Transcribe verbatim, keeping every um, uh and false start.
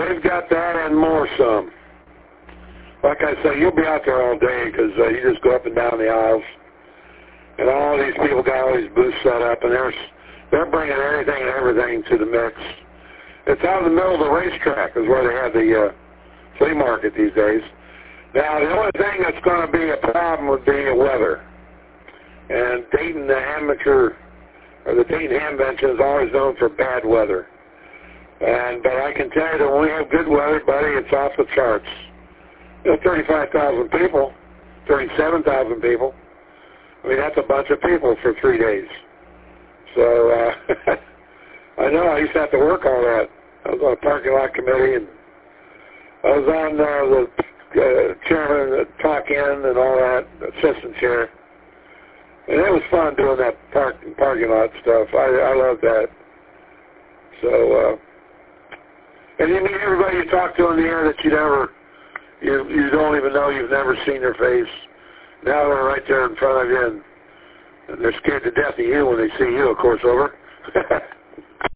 they've got that and more some. Like I say, you'll be out there all day because uh, you just go up and down the aisles. And all these people got all these booths set up, and they're, they're bringing everything and everything to the mix. It's out in the middle of the racetrack is where they have the uh, flea market these days. Now, the only thing that's going to be a problem would be the weather. And Dayton, the amateur, or the Dayton Hamvention is always known for bad weather. And But I can tell you that when we have good weather, buddy, it's off the charts. You know, thirty-five thousand people, thirty-seven thousand people. I mean, that's a bunch of people for three days. So, uh, I know I used to have to work all that. I was on a parking lot committee, and I was on uh, the uh, chairman, the talk-in, and all that, assistant chair. And it was fun doing that park, parking lot stuff. I, I love that. So, uh, and you meet everybody you talk to in the air that you never, you, you don't even know, you've never seen their face. Now they're right there in front of you, and, and they're scared to death of you when they see you, of course, over.